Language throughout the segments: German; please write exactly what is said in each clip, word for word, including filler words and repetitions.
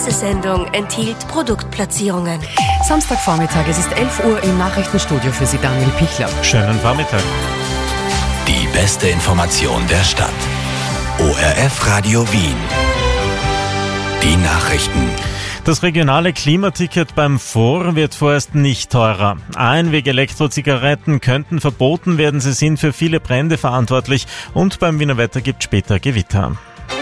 Diese Sendung enthielt Produktplatzierungen. Samstagvormittag, es ist elf Uhr im Nachrichtenstudio für Sie, Daniel Pichler. Schönen Vormittag. Die beste Information der Stadt. O R F Radio Wien. Die Nachrichten. Das regionale Klimaticket beim V O R wird vorerst nicht teurer. Einweg-Elektrozigaretten könnten verboten werden, sie sind für viele Brände verantwortlich und beim Wiener Wetter gibt später Gewitter.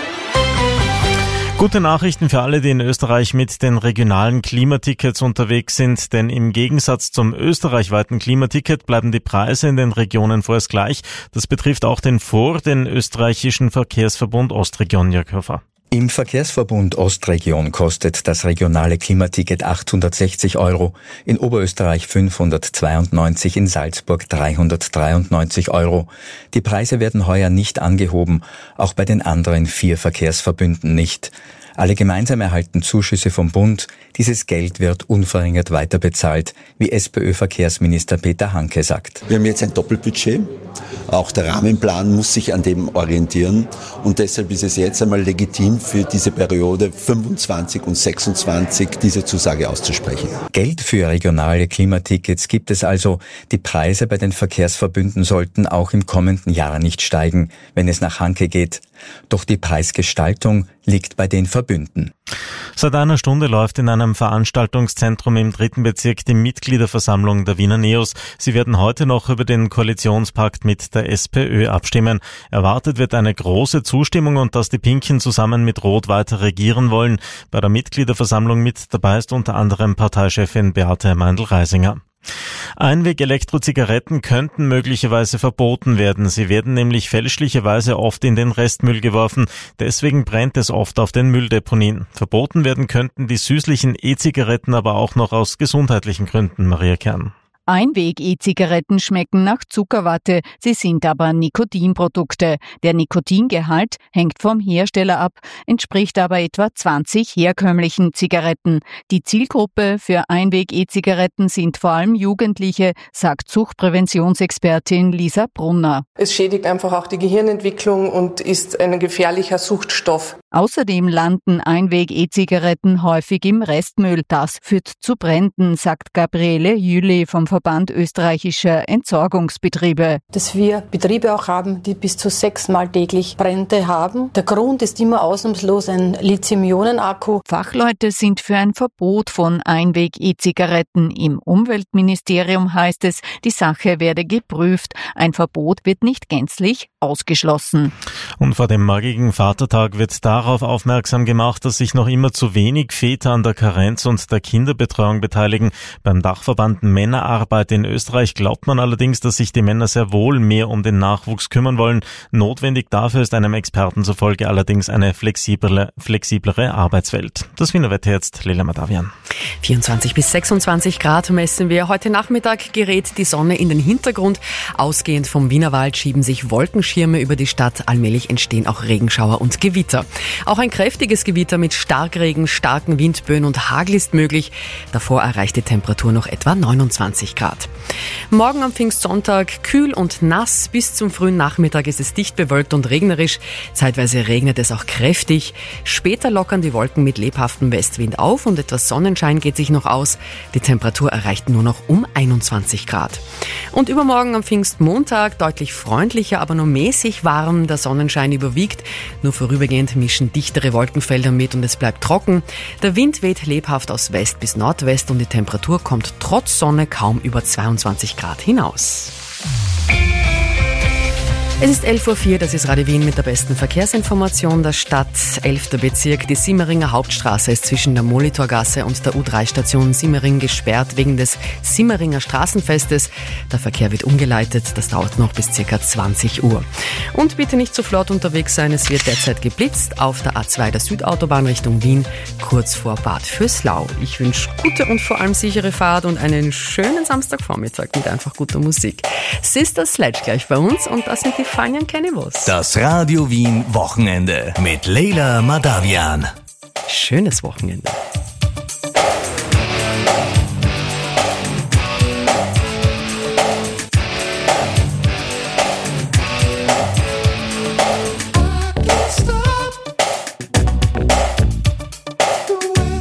Gute Nachrichten für alle, die in Österreich mit den regionalen Klimatickets unterwegs sind, denn im Gegensatz zum österreichweiten Klimaticket bleiben die Preise in den Regionen vorerst gleich. Das betrifft auch den V O R, den österreichischen Verkehrsverbund Ostregion, Jörg Hofer. Im Verkehrsverbund Ostregion kostet das regionale Klimaticket achthundertsechzig Euro, in Oberösterreich fünfhundertzweiundneunzig, in Salzburg dreihundertdreiundneunzig Euro. Die Preise werden heuer nicht angehoben, auch bei den anderen vier Verkehrsverbünden nicht. Alle gemeinsam erhalten Zuschüsse vom Bund. Dieses Geld wird unverringert weiterbezahlt, wie SPÖ-Verkehrsminister Peter Hanke sagt. Wir haben jetzt ein Doppelbudget. Auch der Rahmenplan muss sich an dem orientieren. Und deshalb ist es jetzt einmal legitim für diese Periode fünfundzwanzig und sechsundzwanzig diese Zusage auszusprechen. Geld für regionale Klimatickets gibt es also. Die Preise bei den Verkehrsverbünden sollten auch im kommenden Jahr nicht steigen, wenn es nach Hanke geht. Doch die Preisgestaltung liegt bei den Verbünden. Seit einer Stunde läuft in einem Veranstaltungszentrum im dritten Bezirk die Mitgliederversammlung der Wiener Neos. Sie werden heute noch über den Koalitionspakt mit der SPÖ abstimmen. Erwartet wird eine große Zustimmung und dass die Pinken zusammen mit Rot weiter regieren wollen. Bei der Mitgliederversammlung mit dabei ist unter anderem Parteichefin Beate Meindl-Reisinger. Einweg-Elektrozigaretten könnten möglicherweise verboten werden. Sie werden nämlich fälschlicherweise oft in den Restmüll geworfen. Deswegen brennt es oft auf den Mülldeponien. Verboten werden könnten die süßlichen E-Zigaretten aber auch noch aus gesundheitlichen Gründen, Maria Kern. Einweg-E-Zigaretten schmecken nach Zuckerwatte, sie sind aber Nikotinprodukte. Der Nikotingehalt hängt vom Hersteller ab, entspricht aber etwa zwanzig herkömmlichen Zigaretten. Die Zielgruppe für Einweg-E-Zigaretten sind vor allem Jugendliche, sagt Suchtpräventionsexpertin Lisa Brunner. Es schädigt einfach auch die Gehirnentwicklung und ist ein gefährlicher Suchtstoff. Außerdem landen Einweg-E-Zigaretten häufig im Restmüll. Das führt zu Bränden, sagt Gabriele Jüli vom Verband österreichischer Entsorgungsbetriebe. Dass wir Betriebe auch haben, die bis zu sechsmal täglich Brände haben. Der Grund ist immer ausnahmslos ein Lithium-Ionen-Akku. Fachleute sind für ein Verbot von Einweg-E-Zigaretten. Im Umweltministerium heißt es, die Sache werde geprüft. Ein Verbot wird nicht gänzlich ausgeschlossen. Und vor dem morgigen Vatertag wird darauf aufmerksam gemacht, dass sich noch immer zu wenig Väter an der Karenz und der Kinderbetreuung beteiligen. Beim Dachverband Männerarbeit in Österreich glaubt man allerdings, dass sich die Männer sehr wohl mehr um den Nachwuchs kümmern wollen. Notwendig dafür ist einem Experten zufolge allerdings eine flexiblere, flexiblere Arbeitswelt. Das Wiener Wetter jetzt, Leila Madavian. vierundzwanzig bis sechsundzwanzig Grad messen wir. Heute Nachmittag gerät die Sonne in den Hintergrund. Ausgehend vom Wienerwald schieben sich Wolkenschirme über die Stadt. Allmählich entstehen auch Regenschauer und Gewitter. Auch ein kräftiges Gewitter mit Starkregen, starken Windböen und Hagel ist möglich. Davor erreicht die Temperatur noch etwa neunundzwanzig Grad. Morgen am Pfingstsonntag kühl und nass. Bis zum frühen Nachmittag ist es dicht bewölkt und regnerisch. Zeitweise regnet es auch kräftig. Später lockern die Wolken mit lebhaftem Westwind auf und etwas Sonnenschein geht sich noch aus. Die Temperatur erreicht nur noch um einundzwanzig Grad. Und übermorgen am Pfingstmontag deutlich freundlicher, aber nur mäßig warm. Der Sonnenschein überwiegt. Nur vorübergehend mischen dichtere Wolkenfelder mit und es bleibt trocken. Der Wind weht lebhaft aus West bis Nordwest und die Temperatur kommt trotz Sonne kaum über zweiundzwanzig Grad hinaus. Es ist elf Uhr vier, das ist Radio Wien mit der besten Verkehrsinformation der Stadt. elfter Bezirk, die Simmeringer Hauptstraße ist zwischen der Molitorgasse und der U drei Station Simmering gesperrt wegen des Simmeringer Straßenfestes. Der Verkehr wird umgeleitet, das dauert noch bis ca. zwanzig Uhr. Und bitte nicht zu flott unterwegs sein, es wird derzeit geblitzt auf der A zwei der Südautobahn Richtung Wien, kurz vor Bad Vöslau. Ich wünsche gute und vor allem sichere Fahrt und einen schönen Samstagvormittag mit einfach guter Musik. Sister Sledge gleich bei uns und das sind die Fangen Cannibals. Das Radio Wien Wochenende mit Leila Madavian. Schönes Wochenende. I can't stop the way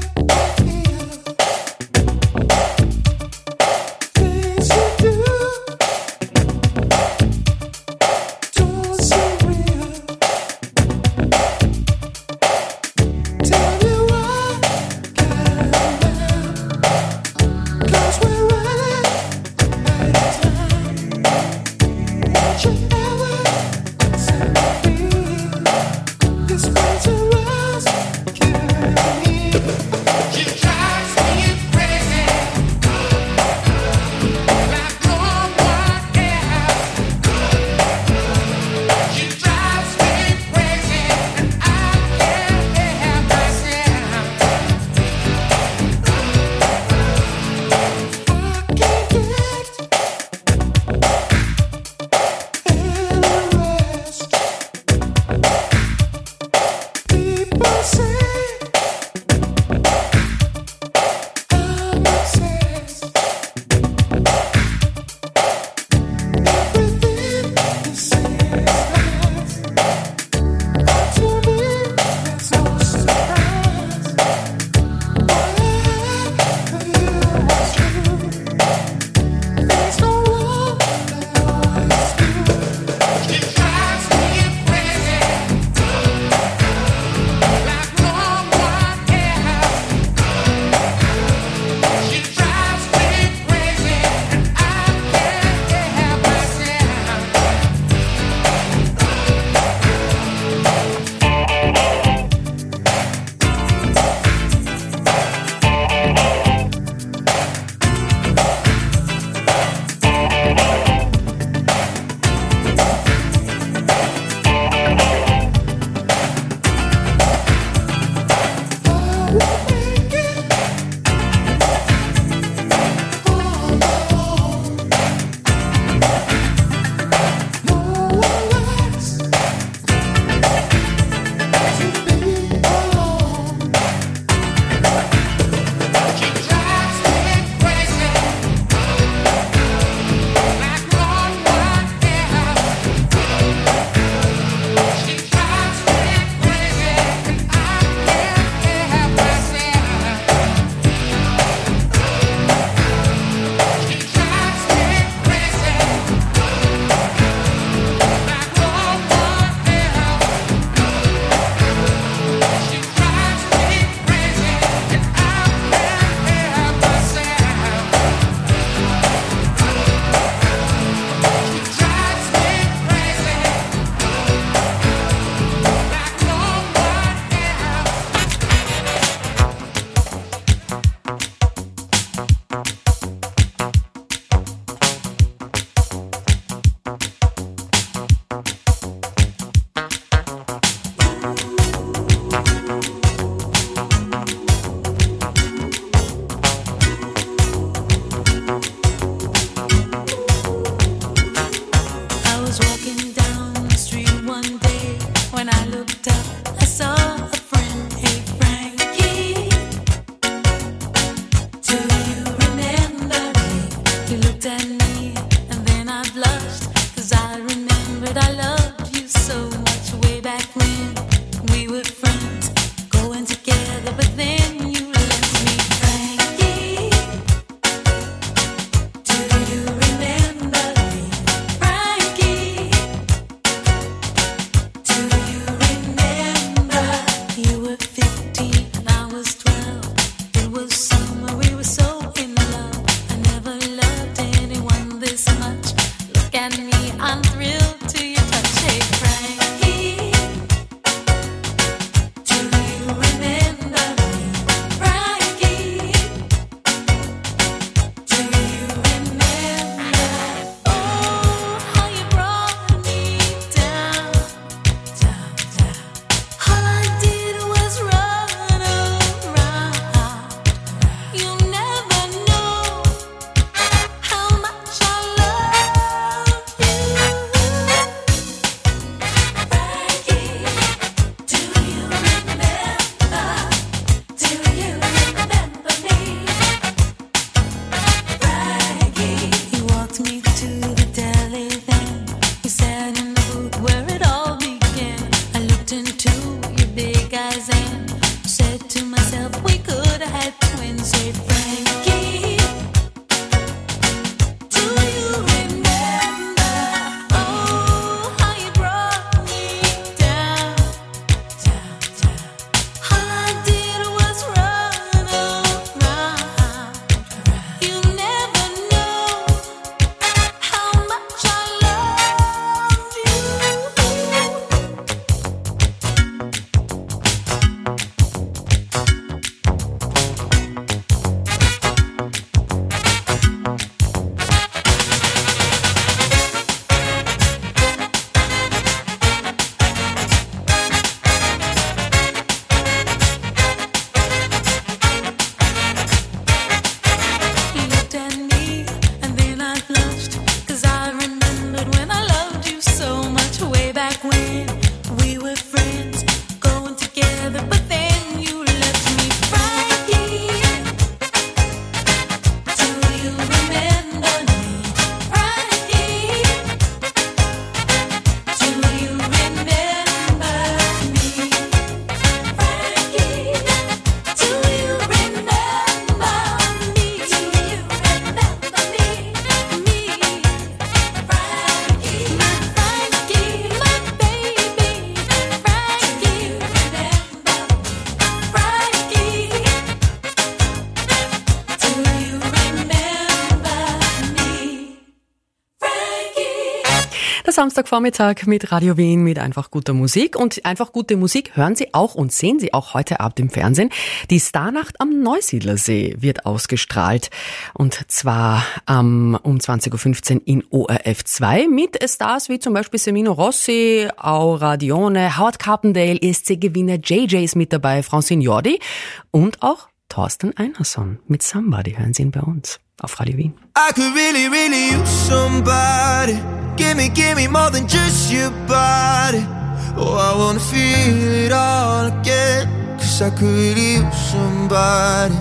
Samstagvormittag mit Radio Wien, mit einfach guter Musik. Und einfach gute Musik hören Sie auch und sehen Sie auch heute Abend im Fernsehen. Die Starnacht am Neusiedlersee wird ausgestrahlt. Und zwar ähm, um zwanzig Uhr fünfzehn in O R F zwei mit Stars wie zum Beispiel Semino Rossi, Aura Dione, Howard Carpendale, E S C-Gewinner J J ist mit dabei, Francine Jordi und auch Thorsten Einerson mit Somebody. Hören Sie ihn bei uns auf Radio Wien. I could really, really use somebody. Give me, give me more than just your body. Oh, I wanna feel it all again. Cause I could really use somebody.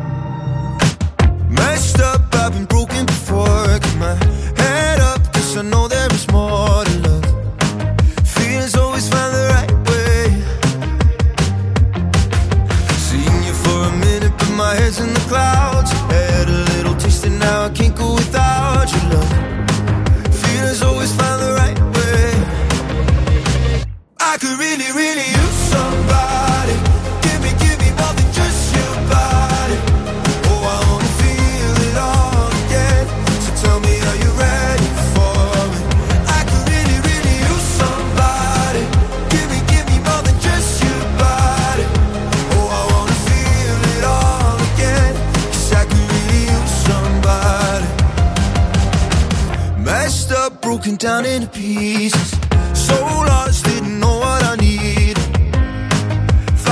Messed up, I've been broken before. Keep my head up, cause I know there is more to love. Feelings always find the right way. Seen you for a minute, but my head's in the clouds. Had a little taste and now I can't go without your love. Feelings always find the right way. I could really, really use somebody. Give me, give me more than just your body. Oh, I wanna feel it all again. So tell me, are you ready for it? I could really, really use somebody. Give me, give me more than just your body. Oh, I wanna feel it all again. Cause I could really use somebody. Messed up, broken down into pieces. So lost, didn't know what I needed.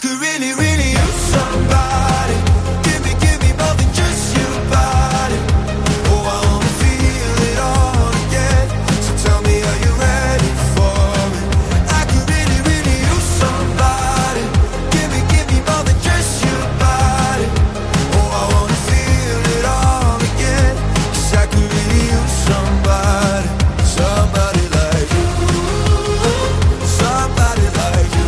could really, really use somebody. Give me, give me more than just your body. Oh, I wanna feel it all again. So tell me, are you ready for it? I could really, really use somebody. Give me, give me more than just your body. Oh, I wanna feel it all again. 'Cause I could really use somebody. Somebody like you. Somebody like you.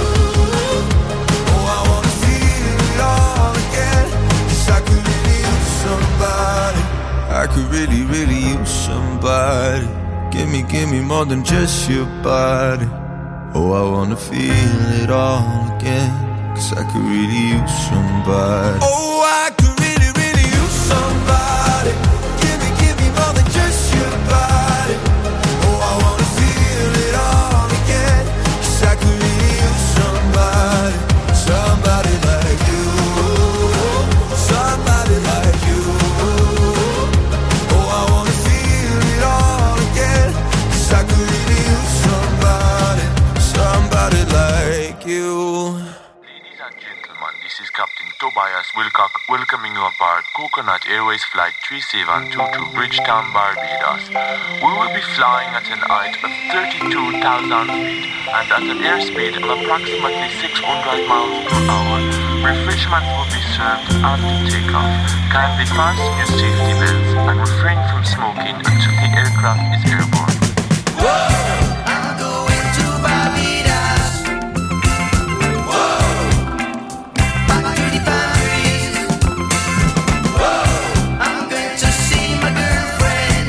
Oh, I wanna feel it all again. 'Cause I could really use somebody. I could really, really use somebody. Give me, give me more than just your body. Oh, I wanna feel it all again. 'Cause I could really use somebody. Oh, I could really, really use somebody. Give me, give me more than just your body. Oh, I wanna feel it all again. 'Cause I could really use somebody. Somebody like you. Somebody like you. Oh, I wanna feel it all again. 'Cause I could really use somebody. Somebody like you. Ladies and gentlemen, this is Captain Tobias Wilcock welcoming you aboard Coconut Airways Flight three seven two to Bridgetown, Barbados. We will be flying at an height of thirty-two thousand feet and at an airspeed of approximately six hundred miles per hour. Refreshment will be served after takeoff. Kindly fasten your safety belts and refrain from smoking until the aircraft is airborne. I'm going to Barbados. Whoa, back to the Paris. Whoa, I'm going to see my girlfriend.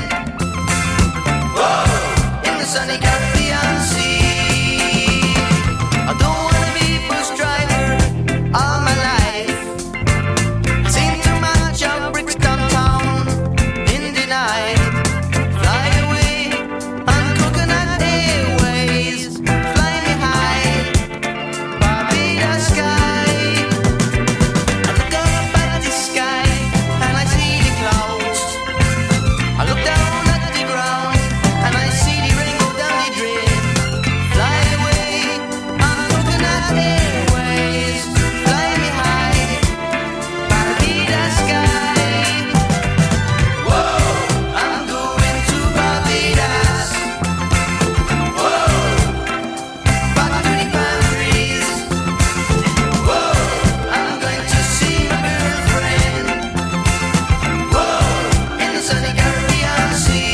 Whoa, in the sunny Caribbean Sea. I don't wanna be a bus driver all my life. Seen too much of Brixton town in the night. Fly away on Coconut Airways. Fly me high, Barbados sky. I look up at the sky and I see the clouds. I look down at the ground and I see the rainbow down the drain. Fly away on Coconut Airways. Fly me high, Barbados sky. Whoa, I'm going to Barbados. Whoa, back to the Paris. Whoa, I'm going to see my girlfriend. Whoa, in the sunny Caribbean Sea.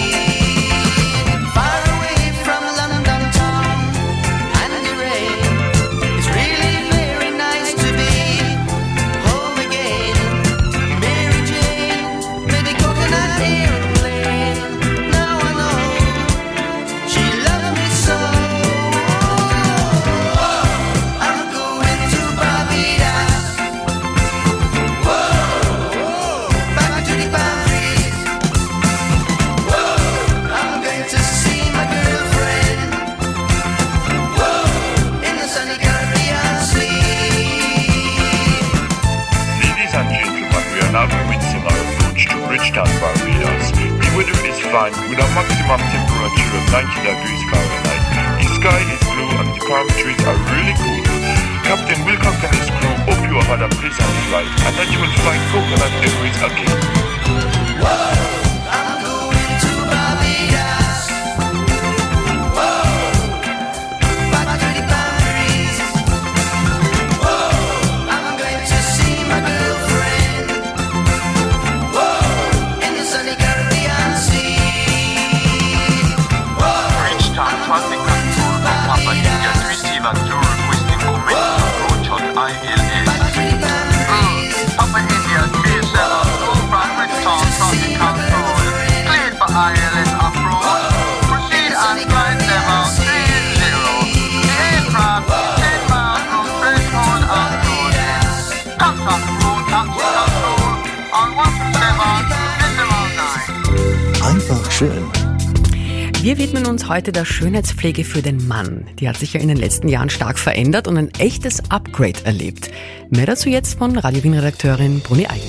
Far away from London town and the rain. It's really very nice to be home again. Mary Jane made the coconut airplane. Now I know she loved me so. I'm going to Barbados. Whoa, back to the Paris. Whoa, I'm going to see my girlfriend. Whoa, in the sunny Caribbean Sea. Ladies and gentlemen, we are now commencing our approach to Bridgetown, Barbados. The weather is fine with a maximum temperature of ninety degrees Fahrenheit. The sky is blue and the palm trees are really cool. Captain Wilcock and his crew hope you have had a pleasant flight and that you will find Coconut Airways again. I'm going to Barbados. Whoa, back to the Paris. Whoa, I'm going to see my girlfriend. Whoa, in the sunny Caribbean Sea. Whoa, Bridgetown traffic control on Papa India three seven two requesting commence approach on I L S. back to the Paris. Papa India three seven two from Bridgetown traffic control. Cleared for I L S approach. Proceed on flight level three zero. The aircraft is ten miles from threshold and road. Contact road taxi control on one two seven decimal nine. Einfach schön. Wir widmen uns heute der Schönheitspflege für den Mann. Die hat sich ja in den letzten Jahren stark verändert und ein echtes Upgrade erlebt. Mehr dazu jetzt von Radio Wien-Redakteurin Bruni Eigner.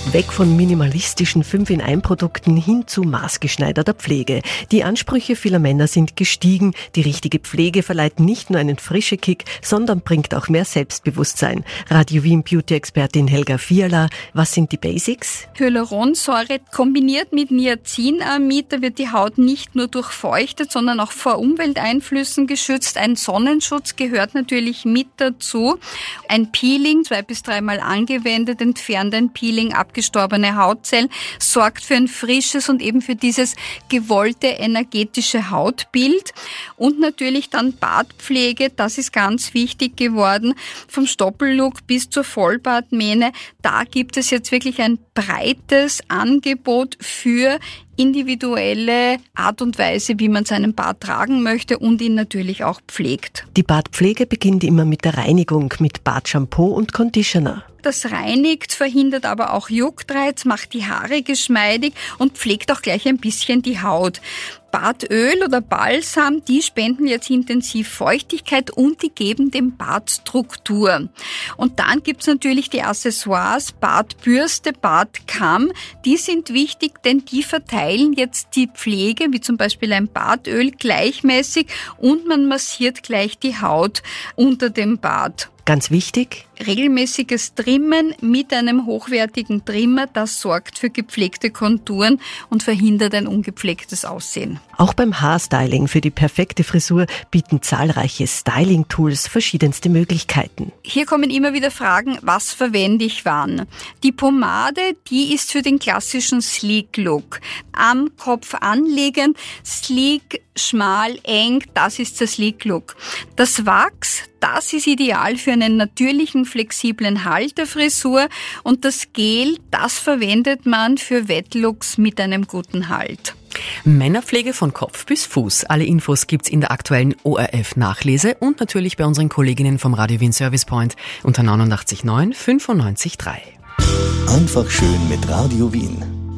Weg von minimalistischen fünf in eins Produkten hin zu maßgeschneiderter Pflege. Die Ansprüche vieler Männer sind gestiegen. Die richtige Pflege verleiht nicht nur einen frischen Kick, sondern bringt auch mehr Selbstbewusstsein. Radio Wien Beauty-Expertin Helga Fiala, was sind die Basics? Hyaluronsäure kombiniert mit Niacinamid, da wird die Haut nicht nur durchfeuchtet, sondern auch vor Umwelteinflüssen geschützt. Ein Sonnenschutz gehört natürlich mit dazu. Ein Peeling, zwei bis dreimal angewendet, entfernt ein Peeling abgestorbene Hautzellen, sorgt für ein frisches und eben für dieses gewollte energetische Hautbild. Und natürlich dann Bartpflege, das ist ganz wichtig geworden. Vom Stoppellook bis zur Vollbartmähne, da gibt es jetzt wirklich ein breites Angebot für individuelle Art und Weise, wie man seinen Bart tragen möchte und ihn natürlich auch pflegt. Die Bartpflege beginnt immer mit der Reinigung, mit Bartshampoo und Conditioner. Das reinigt, verhindert aber auch Juckreiz, macht die Haare geschmeidig und pflegt auch gleich ein bisschen die Haut. Bartöl oder Balsam, die spenden jetzt intensiv Feuchtigkeit und die geben dem Bart Struktur. Und dann gibt's natürlich die Accessoires, Bartbürste, Bartkamm, die sind wichtig, denn die verteilen jetzt die Pflege, wie zum Beispiel ein Bartöl, gleichmäßig und man massiert gleich die Haut unter dem Bart. Ganz wichtig: regelmäßiges Trimmen mit einem hochwertigen Trimmer, das sorgt für gepflegte Konturen und verhindert ein ungepflegtes Aussehen. Auch beim Haarstyling für die perfekte Frisur bieten zahlreiche Styling-Tools verschiedenste Möglichkeiten. Hier kommen immer wieder Fragen, was verwende ich wann? Die Pomade, die ist für den klassischen Sleek-Look. Am Kopf anlegen, sleek, schmal, eng, das ist der Sleek-Look. Das Wachs, das ist ideal für einen natürlichen, flexiblen Halt der Frisur und das Gel, das verwendet man für Wettlooks mit einem guten Halt. Männerpflege von Kopf bis Fuß. Alle Infos gibt's in der aktuellen O R F-Nachlese und natürlich bei unseren Kolleginnen vom Radio Wien Service Point unter neunundachtzig neun fünfundneunzig drei. Einfach schön mit Radio Wien.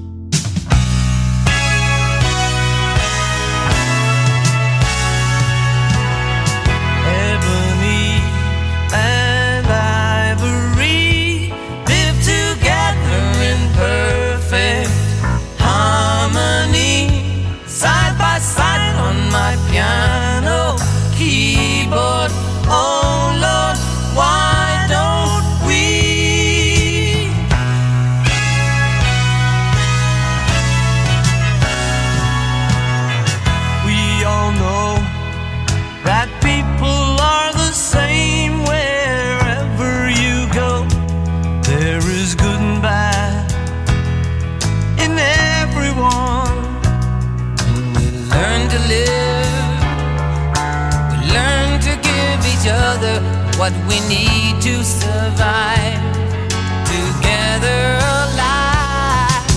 Piano, keyboard, oh Lord, why don't we? We all know that people are the same wherever you go. There is good and bad in everyone. And we learn to live, other what we need to survive together alive.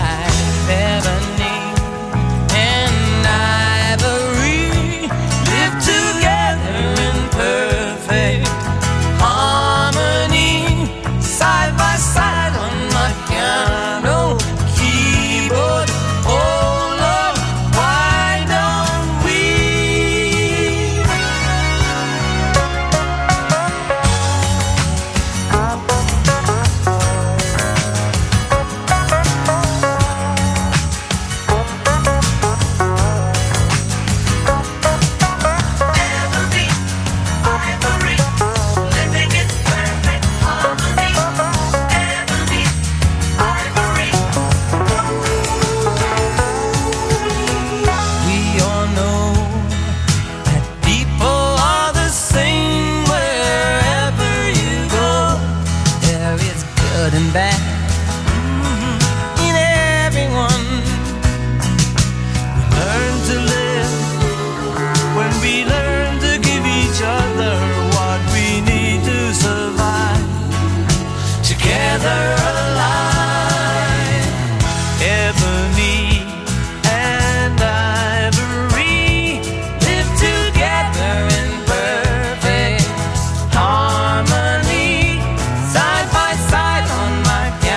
Ebony and ivory live together in perfect harmony, side by side on my piano keyboard. Oh Lord, why don't we? Side by side on my piano.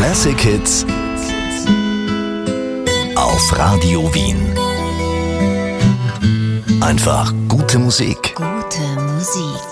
Classic Hits auf Radio Wien. Einfach gute Musik. Gute Musik.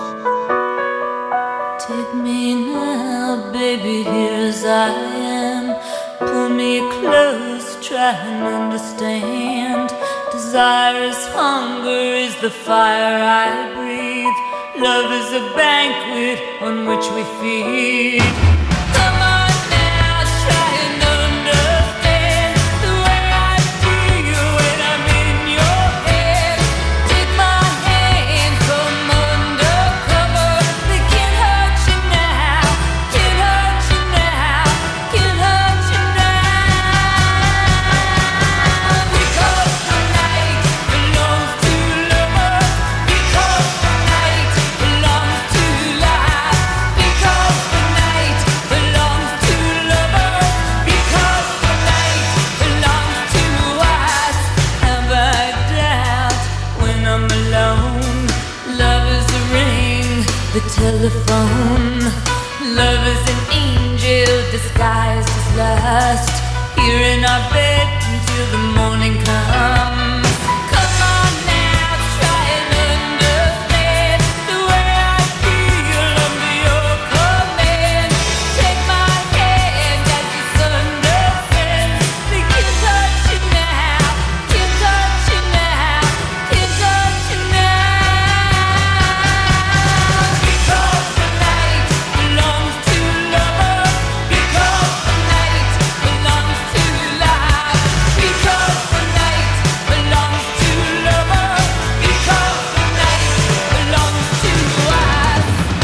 Take me now, baby, here as I am. Pull me close, try and understand. Desire is hunger, is the fire I breathe. Love is a banquet on which we feed. Come on now, try and understand the way I feel when I'm in your head. Take my hand from undercover. They can't hurt you now, can't hurt you now, can't hurt you now. Because the night belongs to lovers. Because the night belongs to life. Because the night belongs to lovers. Because the night belongs to us. Have I doubt when I'm alone? Love is a ring, the telephone. Love is an angel disguised as lust. Here in our bed until the morning comes. Come on now, try and understand the way I feel under your command. Take my hand as the sun descends. They can't touch you now, can't touch you now, can't touch you now. Because the night belongs to lovers. Because the night belongs to life. Because the night belongs to lovers. Because the night belongs to us.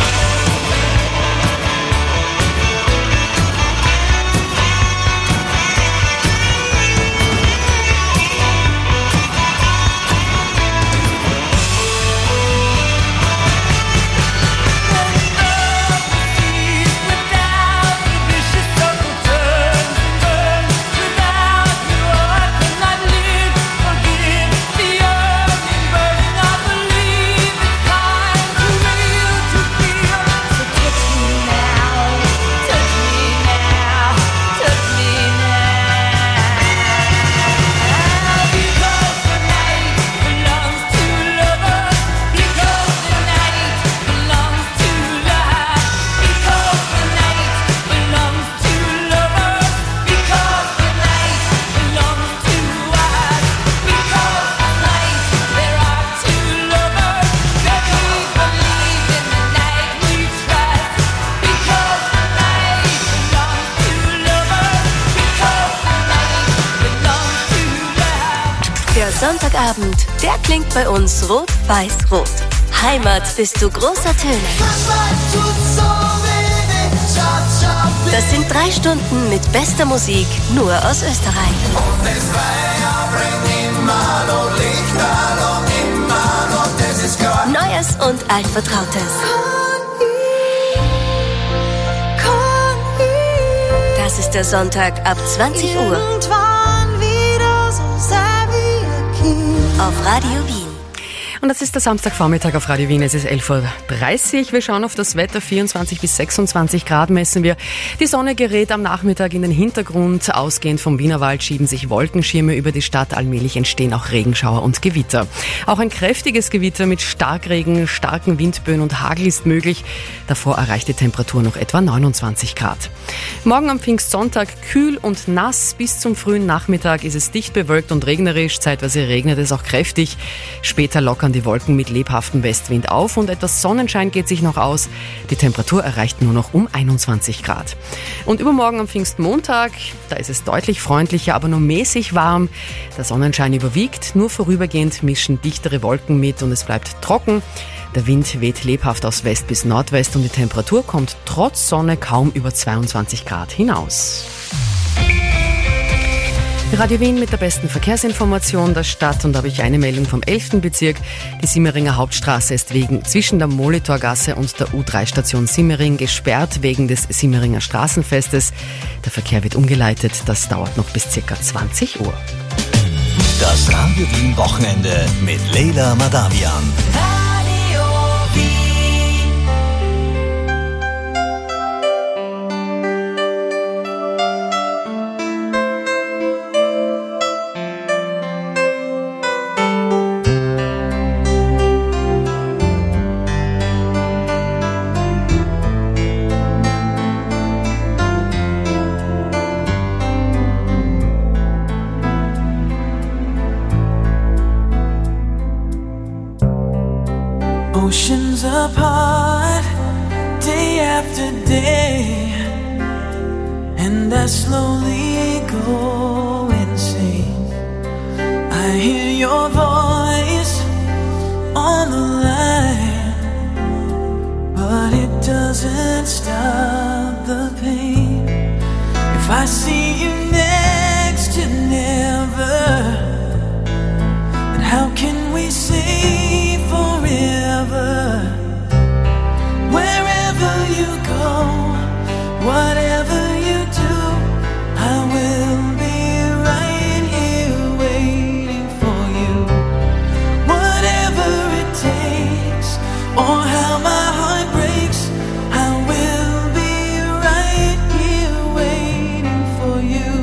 Without the vicious circle turns and burns. Without you I cannot live. Forgive the yearning burning. I believe it's time to real to feel. So touch me now, touch me now, touch me now. Because the night belongs to lovers. Because the night belongs to life. Because the night belongs to lovers. Because the night belongs to us. Because tonight there are two lovers. That we believe in the night we trust. Because the night belongs to lovers. Because the night belongs to love. Der Sonntagabend, der klingt bei uns rot-weiß-rot. Heimat bis zu großer Töne. Das sind drei Stunden mit bester Musik nur aus Österreich. Neues und Altvertrautes. Das ist der Sonntag ab zwanzig Uhr auf Radio Wien. Und das ist der Samstagvormittag auf Radio Wien. Es ist elf Uhr dreißig. Wir schauen auf das Wetter. vierundzwanzig bis sechsundzwanzig Grad messen wir. Die Sonne gerät am Nachmittag in den Hintergrund. Ausgehend vom Wienerwald schieben sich Wolkenschirme über die Stadt. Allmählich entstehen auch Regenschauer und Gewitter. Auch ein kräftiges Gewitter mit Starkregen, starken Windböen und Hagel ist möglich. Davor erreicht die Temperatur noch etwa neunundzwanzig Grad. Morgen am Pfingstsonntag kühl und nass. Bis zum frühen Nachmittag ist es dicht bewölkt und regnerisch. Zeitweise regnet es auch kräftig. Später lockern die Wolken mit lebhaftem Westwind auf und etwas Sonnenschein geht sich noch aus. Die Temperatur erreicht nur noch um einundzwanzig Grad. Und übermorgen am Pfingstmontag, da ist es deutlich freundlicher, aber nur mäßig warm. Der Sonnenschein überwiegt, nur vorübergehend mischen dichtere Wolken mit und es bleibt trocken. Der Wind weht lebhaft aus West bis Nordwest und die Temperatur kommt trotz Sonne kaum über zweiundzwanzig Grad hinaus. Radio Wien mit der besten Verkehrsinformation der Stadt und da habe ich eine Meldung vom elften Bezirk. Die Simmeringer Hauptstraße ist wegen zwischen der Molitorgasse und der U drei Station Simmering gesperrt wegen des Simmeringer Straßenfestes. Der Verkehr wird umgeleitet, das dauert noch bis ca. zwanzig Uhr. Das Radio Wien Wochenende mit Leila Madavian. after day, and I slowly go insane. I hear your voice on the line, but it doesn't stop the pain. If I see you next to never, then how can we say forever? Wherever you go, whatever you do, I will be right here waiting for you. Whatever it takes, or how my heart breaks, I will be right here waiting for you.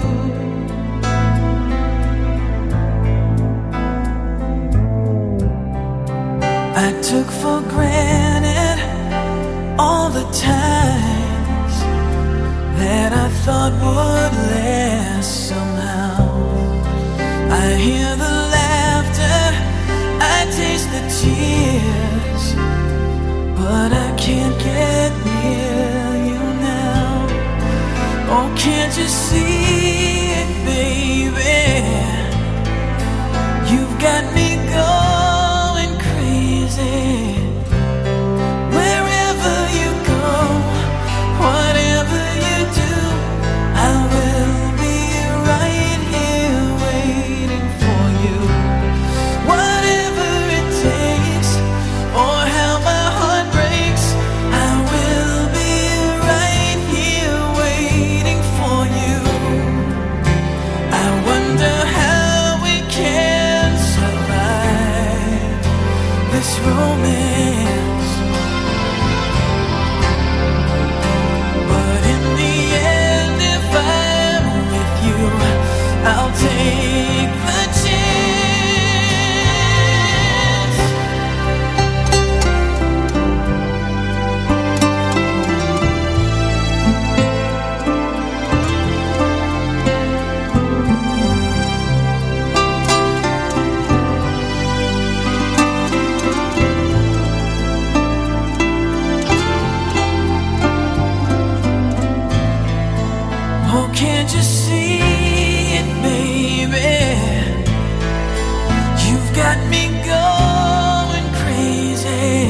I took for granted all the times that I thought would last somehow. I hear the laughter, I taste the tears, but I can't get near you now. Oh, can't you see it, baby? You've got me going crazy. Wherever you go, whatever you do, I will be right here waiting for you. Whatever it takes, or how my heart breaks, I will be right here waiting for you. I wonder how we can survive this romance, but in the end, if I'm with you, I'll take the chance. Oh, can't you see it, baby? You've got me going crazy.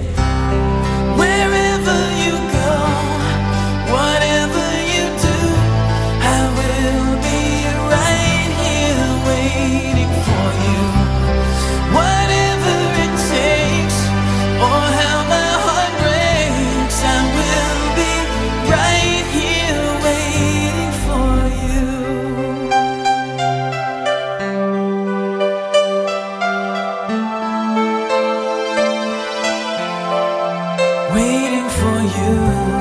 Wherever you go, whatever you do, I will be right here waiting for you. Whatever it takes, or how my heart breaks, I will be right here waiting for you. Waiting for you.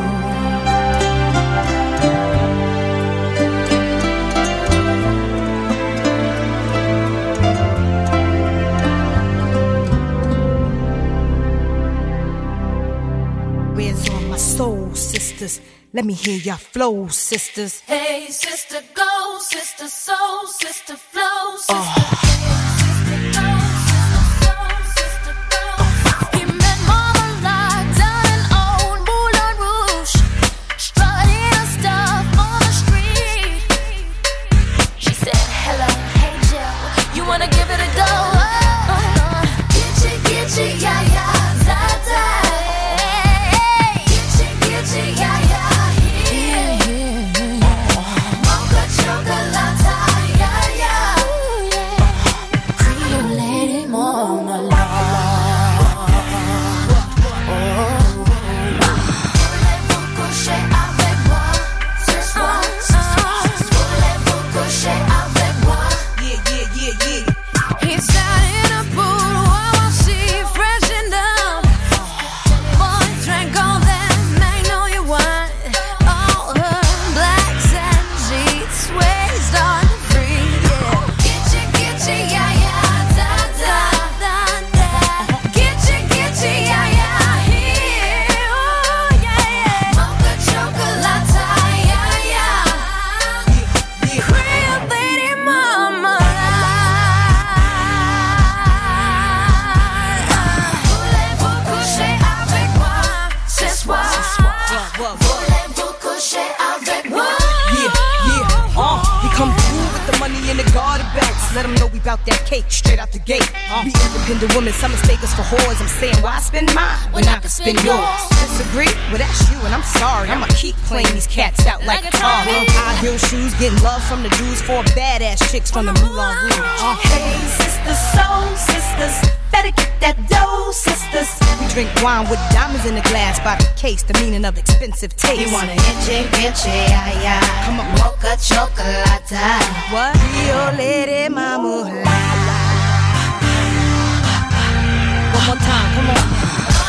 Where's all my soul sisters? Let me hear your flow, sisters. Hey, sister, go, sister, soul, sister, flow, sister. Oh. He met Marmalade down in old Moulin Rouge, strutting her stuff on the street. She said, hello, hey Jill, you wanna give it a go? Oh, uh, Gitchy, gitchy, yeah, yeah, za-za. Gitchy, gitchy, yeah, yeah, yeah. Mocha chocolate, yeah, yeah. let them know we bout that cake straight out the gate. Uh. Be independent women, some mistake us for whores. I'm saying, why spend mine when I can spend yours? Disagree? Well, that's you, and I'm sorry. I'ma keep playing these cats out like a car. High heel shoes, getting love from the dudes, four badass chicks from the Moulin Rouge. Uh. Hey, sisters, soul sisters, better get that dough, sisters. We drink wine with diamonds in the glass by the case, the meaning of expensive taste. You want an inche, inche, ay, ay. Come on, mocha chocolate. What? Rio Lady Mama. One more time, come on.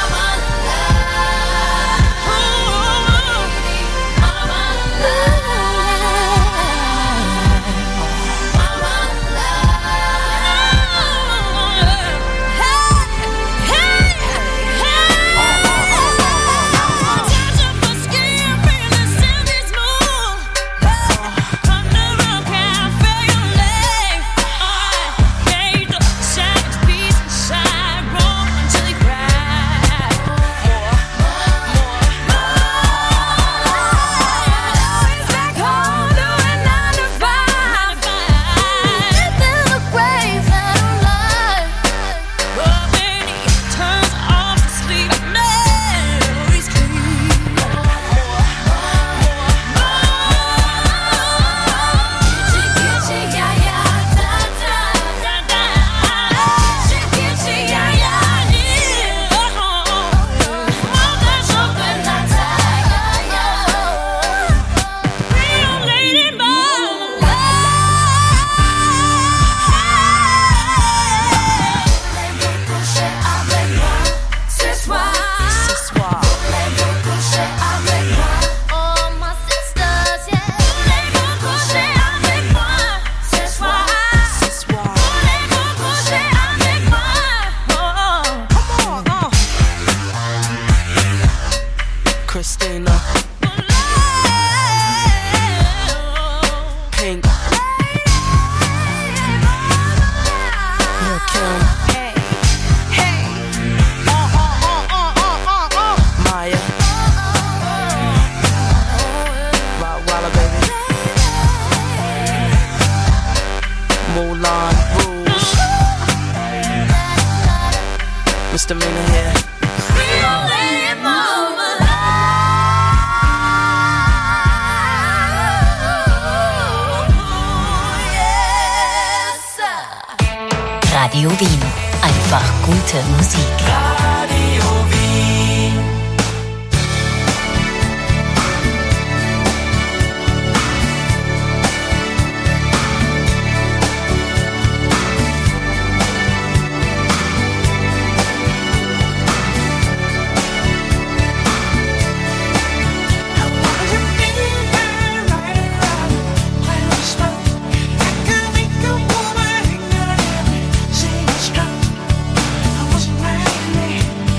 Radio Wien. Einfach gute Musik. Radio Wien. I wasn't ready.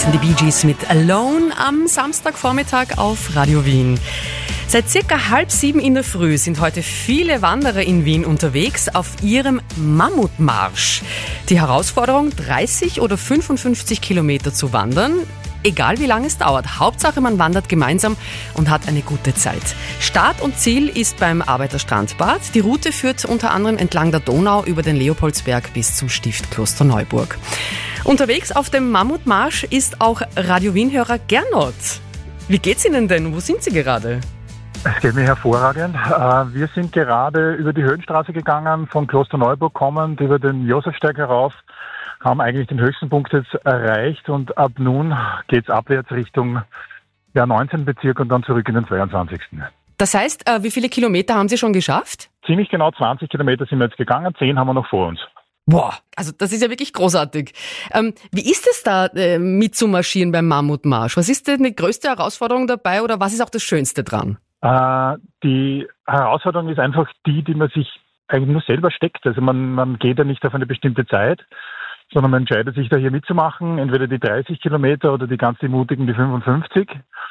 Die Bee Gees mit Alone am Samstagvormittag auf Radio Wien. Seit circa halb sieben in der Früh sind heute viele Wanderer in Wien unterwegs auf ihrem Mammutmarsch. Die Herausforderung, dreißig oder fünfundfünfzig Kilometer zu wandern, egal wie lange es dauert. Hauptsache, man wandert gemeinsam und hat eine gute Zeit. Start und Ziel ist beim Arbeiterstrandbad. Die Route führt unter anderem entlang der Donau über den Leopoldsberg bis zum Stift Klosterneuburg. Unterwegs auf dem Mammutmarsch ist auch Radio Wien-Hörer Gernot. Wie geht's Ihnen denn? Wo sind Sie gerade? Es geht mir hervorragend. Wir sind gerade über die Höhenstraße gegangen, von Klosterneuburg kommend, über den Josefsteig herauf, haben eigentlich den höchsten Punkt jetzt erreicht und ab nun geht's abwärts Richtung ja, neunzehnten Bezirk und dann zurück in den zweiundzwanzigsten Das heißt, wie viele Kilometer haben Sie schon geschafft? Ziemlich genau zwanzig Kilometer sind wir jetzt gegangen, zehn haben wir noch vor uns. Boah, also das ist ja wirklich großartig. Ähm, wie ist es da äh, mitzumarschieren beim Mammutmarsch? Was ist denn die größte Herausforderung dabei oder was ist auch das Schönste dran? Äh, die Herausforderung ist einfach die, die man sich eigentlich nur selber steckt. Also man, man geht ja nicht auf eine bestimmte Zeit, sondern man entscheidet sich da hier mitzumachen, entweder die dreißig Kilometer oder die ganz mutigen, die fünfundfünfzig.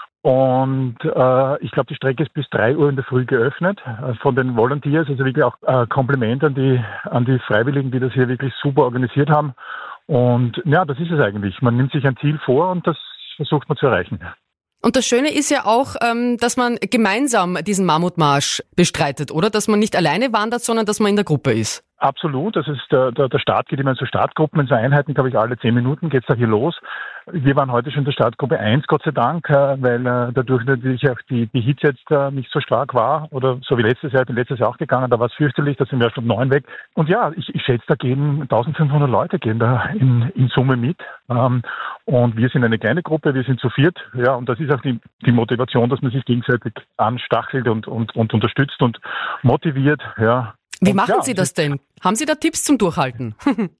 Und äh, ich glaube, die Strecke ist bis drei Uhr in der Früh geöffnet äh, von den Volunteers. Also wirklich auch äh, Kompliment an die, an die Freiwilligen, die das hier wirklich super organisiert haben. Und ja, das ist es eigentlich. Man nimmt sich ein Ziel vor und das versucht man zu erreichen. Und das Schöne ist ja auch, ähm, dass man gemeinsam diesen Mammutmarsch bestreitet, oder? Dass man nicht alleine wandert, sondern dass man in der Gruppe ist. Absolut, das ist der, der, der Start geht immer in so Startgruppen, in so Einheiten, glaube ich, alle zehn Minuten geht's da hier los. Wir waren heute schon in der Startgruppe eins, Gott sei Dank, weil äh, dadurch natürlich auch die, die Hitze jetzt äh, nicht so stark war, oder so wie letztes Jahr, ich bin letztes Jahr auch gegangen, da war es fürchterlich, da sind wir erst um neun weg. Und ja, ich, ich schätze, da gehen eintausendfünfhundert Leute gehen da in, in Summe mit. Ähm, und wir sind eine kleine Gruppe, wir sind zu viert, ja, und das ist auch die, die Motivation, dass man sich gegenseitig anstachelt und, und, und unterstützt und motiviert, ja. Wie und machen ja, Sie das denn? Haben Sie da Tipps zum Durchhalten?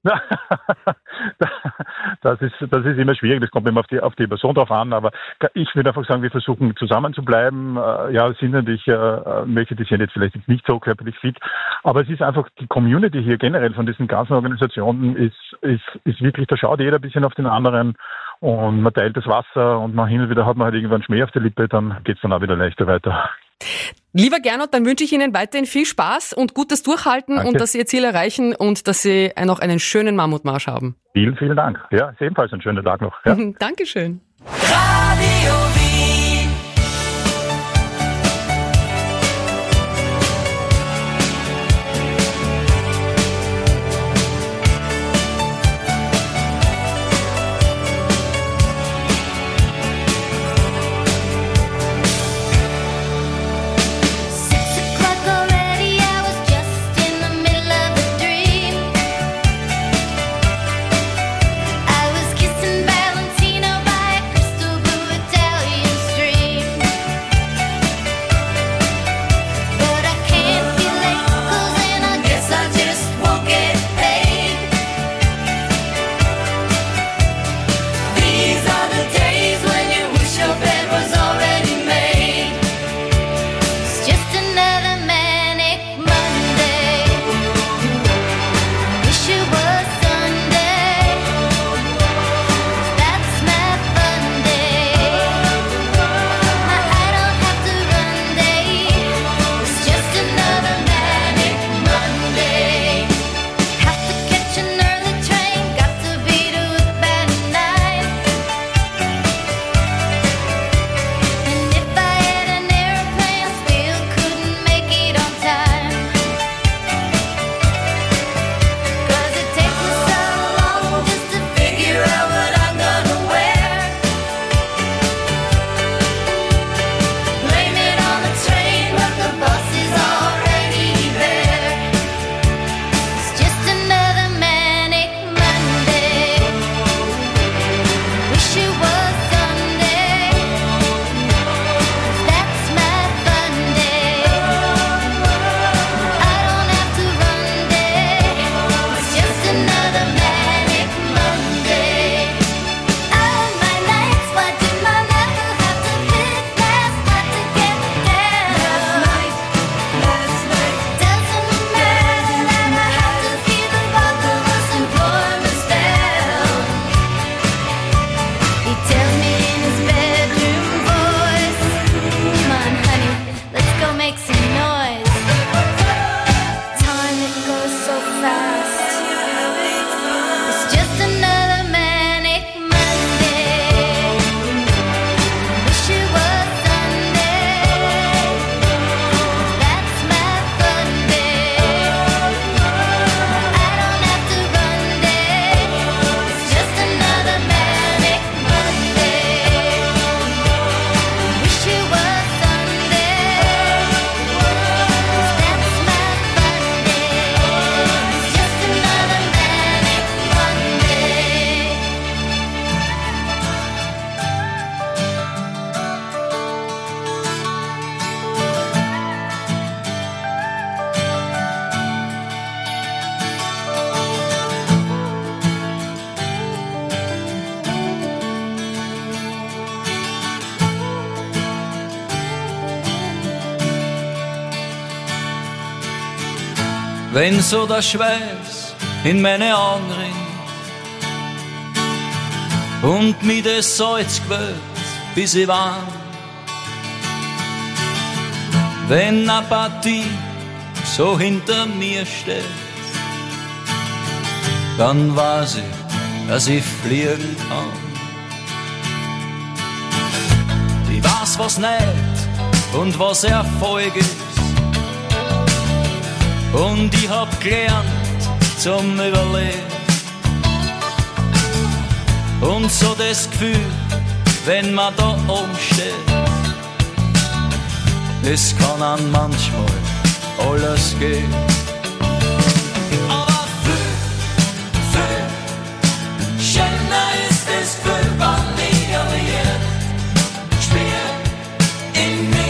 das ist das ist immer schwierig, das kommt immer auf die auf die Person drauf an, aber ich würde einfach sagen, wir versuchen zusammen zu bleiben. Ja, es sind natürlich äh, welche, die sind jetzt vielleicht nicht so körperlich fit, aber es ist einfach die Community hier generell von diesen ganzen Organisationen ist ist ist wirklich, da schaut jeder ein bisschen auf den anderen und man teilt das Wasser und mal hin und wieder hat man halt irgendwann Schmäh auf der Lippe, dann geht's dann auch wieder leichter weiter. Lieber Gernot, dann wünsche ich Ihnen weiterhin viel Spaß und gutes Durchhalten. Danke. Und dass Sie Ihr Ziel erreichen und dass Sie noch einen schönen Mammutmarsch haben. Vielen, vielen Dank. Ja, ist ebenfalls ein schöner Tag noch. Ja. Dankeschön. Radio Wien. Tell you wenn so der Schweiß in meine Augen rinnt und mir das Salz quält, bis ich warm. Wenn eine Partie so hinter mir steht, dann weiß ich, dass ich fliegen kann. Ich weiß, was nicht und was Erfolg ist. Und ich hab gelernt zum Überleben. Und so das Gefühl, wenn man da oben steht, es kann an manchmal alles gehen. Aber viel, viel schöner ist es Gefühl, wann ich alliert spiel in mir.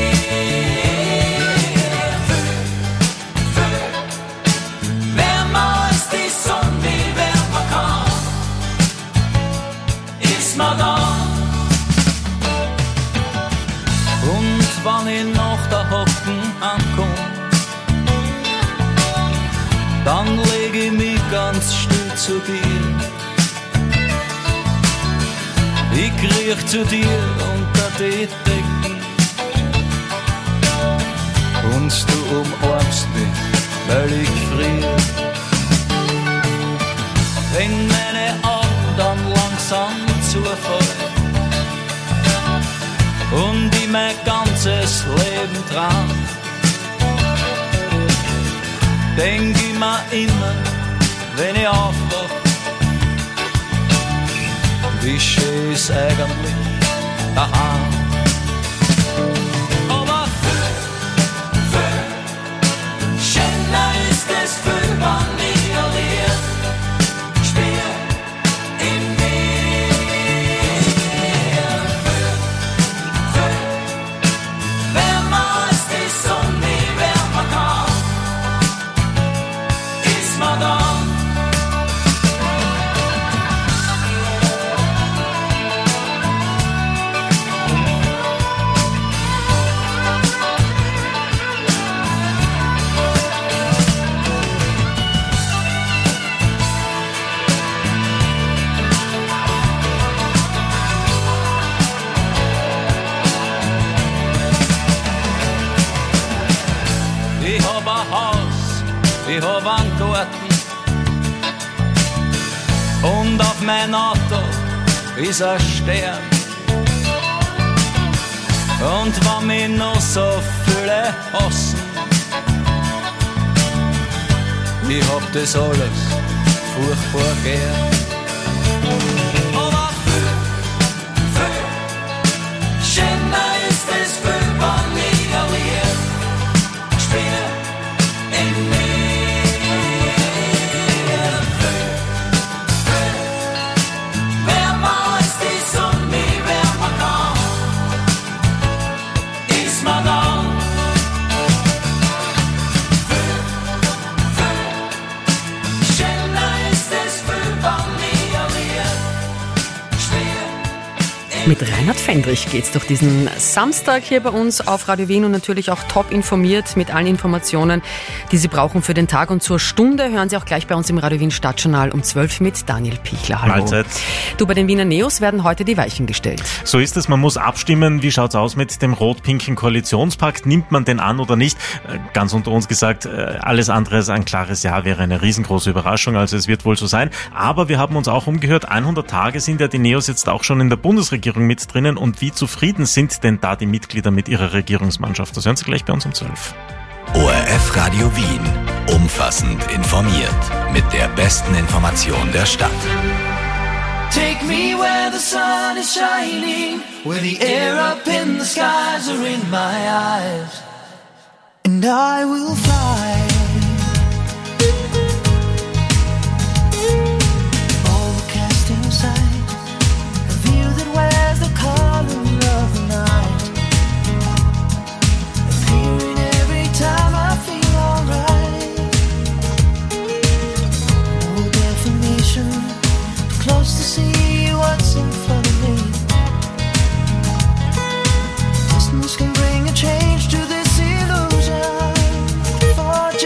Und wann ich nach der Hocken ankomm, dann leg ich mich ganz still zu dir. Ich kriech zu dir unter die Decken und du umarmst mich, weil ich frier. Wenn meine Augen dann langsam zufallen und ich mein ganzes Leben dran, denk ich mir immer, wenn ich aufwach, wie schön ist eigentlich daheim. Aber viel, viel schöner ist es Gefühl, wann ich alliert spiel in mir. Viel, viel, wärmer als die Sonne, wärmer kann, ist man da. Ich hab ein Haus, ich hab einen Garten und auf mein Auto ist ein Stern. Und wenn mich noch so viele hassen, ich hab das alles furchtbar gern. Aber viel, viel schöner ist es Gefühl, wenn ich alliert spiel in mir. Viel, viel wärmer als die Sonne, wärmer kann, ist man da. Viel, viel schöner ist es Gefühl, wenn ich alliert spiel. Mit Reinhard Fendrich geht's durch diesen Samstag hier bei uns auf Radio Wien und natürlich auch top informiert mit allen Informationen, die Sie brauchen für den Tag. Und zur Stunde hören Sie auch gleich bei uns im Radio Wien Stadtjournal um zwölf mit Daniel Pichler. Hallo. Mahlzeit. Du, bei den Wiener Neos werden heute die Weichen gestellt. So ist es, man muss abstimmen. Wie schaut's aus mit dem rot-pinken Koalitionspakt? Nimmt man den an oder nicht? Ganz unter uns gesagt, alles andere als ein klares Ja wäre eine riesengroße Überraschung, also es wird wohl so sein. Aber wir haben uns auch umgehört, hundert Tage sind ja die Neos jetzt auch schon in der Bundesregierung mit drinnen. Und wie zufrieden sind denn da die Mitglieder mit ihrer Regierungsmannschaft? Das hören Sie gleich bei uns um zwölf. O R F Radio Wien. Umfassend informiert. Mit der besten Information der Stadt. Take me where the sun is shining, where the air up in the skies are in my eyes, and I will fly. Overcasting sight, a view that wears the color of the night, appearing every time I feel alright. No definition, too close to see what's in front of me. Distance can bring a change to this illusion. For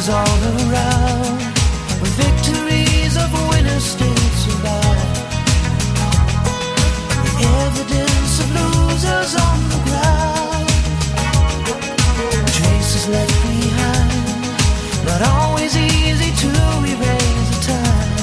losers all around, with victories of winners still survive. The evidence of losers on the ground, traces left behind, not always easy to erase the time.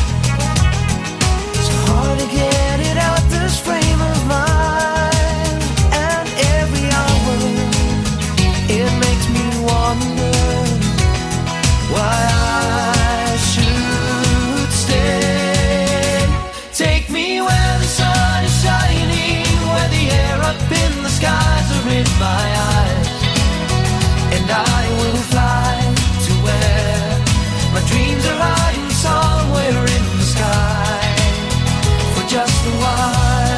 So hard to get it out this frame of mind, and every hour it makes me wonder why I should stay. Take me where the sun is shining, where the air up in the skies are in my eyes, and I will fly to where my dreams are hiding somewhere in the sky for just a while.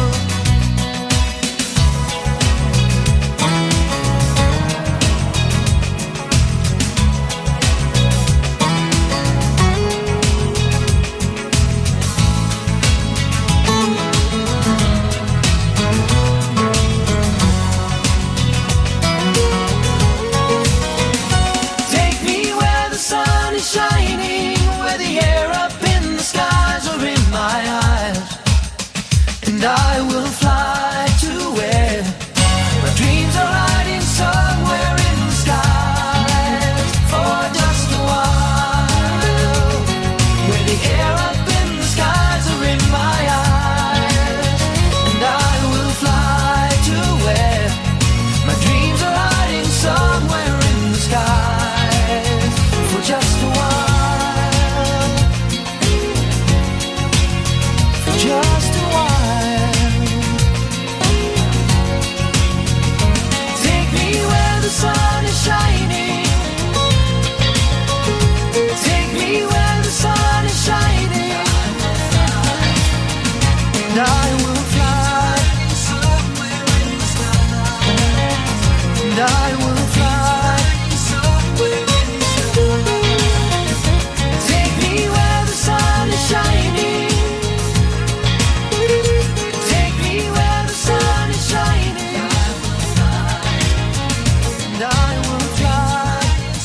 Take me where the sun is shining, where the air up in the skies are in my eyes, and I will fly to where my dreams are hiding somewhere in the skies for just a while. Where the air up in the skies are in my eyes, and I will fly to where my dreams are hiding somewhere in the skies for just a while. For just a while. Take me where the sun is shining. Take me where the sun is shining, and I will fly. And I will fly. Take me where the sun is shining. Take me where the sun is shining, and I will fly.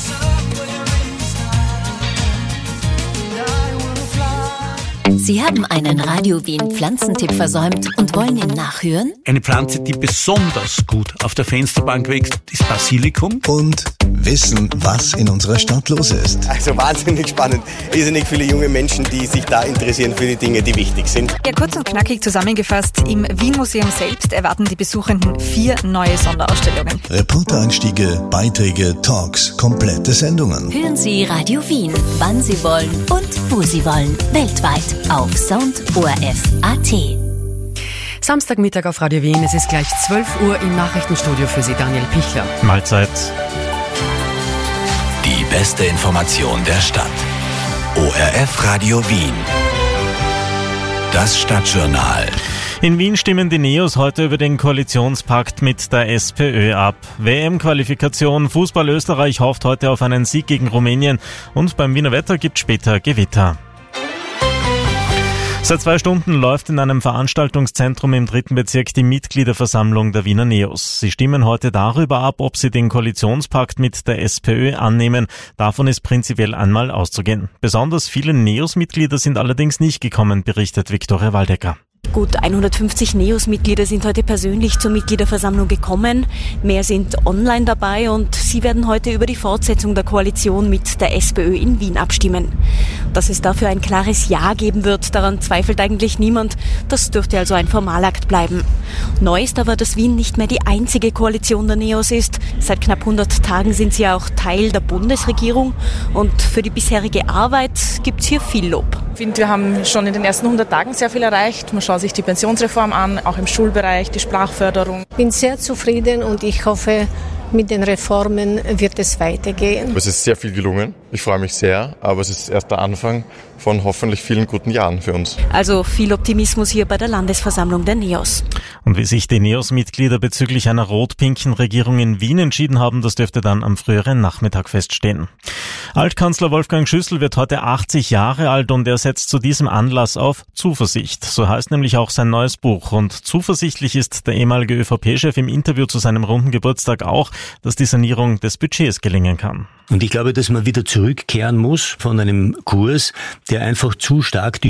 And I will fly. Sie haben einen Radio Wien Pflanzentipp versäumt und wollen ihn nachhören? Eine Pflanze, die besonders gut auf der Fensterbank wächst, ist Basilikum. Und wissen, was in unserer Stadt los ist. Also wahnsinnig spannend. Irrsinnig viele junge Menschen, die sich da interessieren für die Dinge, die wichtig sind. Ja, kurz und knackig zusammengefasst, im Wien-Museum selbst erwarten die Besuchenden vier neue Sonderausstellungen. Reportereinstiege, Beiträge, Talks, komplette Sendungen. Hören Sie Radio Wien, wann Sie wollen und wo Sie wollen. Weltweit auf Sound O R F Punkt A T. Samstagmittag auf Radio Wien. Es ist gleich zwölf Uhr im Nachrichtenstudio für Sie, Daniel Pichler. Mahlzeit. Die beste Information der Stadt. O R F Radio Wien. Das Stadtjournal. In Wien stimmen die Neos heute über den Koalitionspakt mit der SPÖ ab. W M-Qualifikation, Fußball Österreich hofft heute auf einen Sieg gegen Rumänien und beim Wiener Wetter gibt später Gewitter. Seit zwei Stunden läuft in einem Veranstaltungszentrum im dritten Bezirk die Mitgliederversammlung der Wiener Neos. Sie stimmen heute darüber ab, ob sie den Koalitionspakt mit der SPÖ annehmen. Davon ist prinzipiell einmal auszugehen. Besonders viele Neos-Mitglieder sind allerdings nicht gekommen, berichtet Viktoria Waldecker. Gut hundertfünfzig Neos-Mitglieder sind heute persönlich zur Mitgliederversammlung gekommen. Mehr sind online dabei und sie werden heute über die Fortsetzung der Koalition mit der SPÖ in Wien abstimmen. Dass es dafür ein klares Ja geben wird, daran zweifelt eigentlich niemand. Das dürfte also ein Formalakt bleiben. Neu ist aber, dass Wien nicht mehr die einzige Koalition der Neos ist. Seit knapp hundert Tagen sind sie auch Teil der Bundesregierung und für die bisherige Arbeit gibt es hier viel Lob. Ich finde, wir haben schon in den ersten hundert Tagen sehr viel erreicht. Man schaut sich die Pensionsreform an, auch im Schulbereich, die Sprachförderung. Ich bin sehr zufrieden und ich hoffe, mit den Reformen wird es weitergehen. Es ist sehr viel gelungen. Ich freue mich sehr, aber es ist erst der Anfang von hoffentlich vielen guten Jahren für uns. Also viel Optimismus hier bei der Landesversammlung der Neos. Und wie sich die Neos-Mitglieder bezüglich einer rot-pinken Regierung in Wien entschieden haben, das dürfte dann am früheren Nachmittag feststehen. Altkanzler Wolfgang Schüssel wird heute achtzig Jahre alt und er setzt zu diesem Anlass auf Zuversicht. So heißt nämlich auch sein neues Buch. Und zuversichtlich ist der ehemalige ÖVP-Chef im Interview zu seinem runden Geburtstag auch. dass die Sanierung des Budgets gelingen kann. Und ich glaube, dass man wieder zurückkehren muss von einem Kurs, der einfach zu stark die